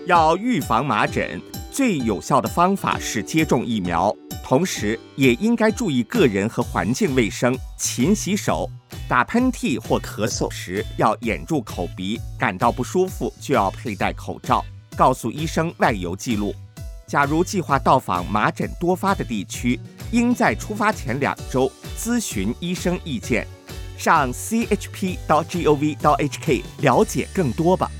要预防麻疹，最有效的方法是接种疫苗，同时也应该注意个人和环境卫生，勤洗手。打喷嚏或咳嗽时要掩住口鼻，感到不舒服就要佩戴口罩，告诉医生外游记录。假如计划到访麻疹多发的地区，应在出发前2周咨询医生意见。上 chp.gov.hk 了解更多吧。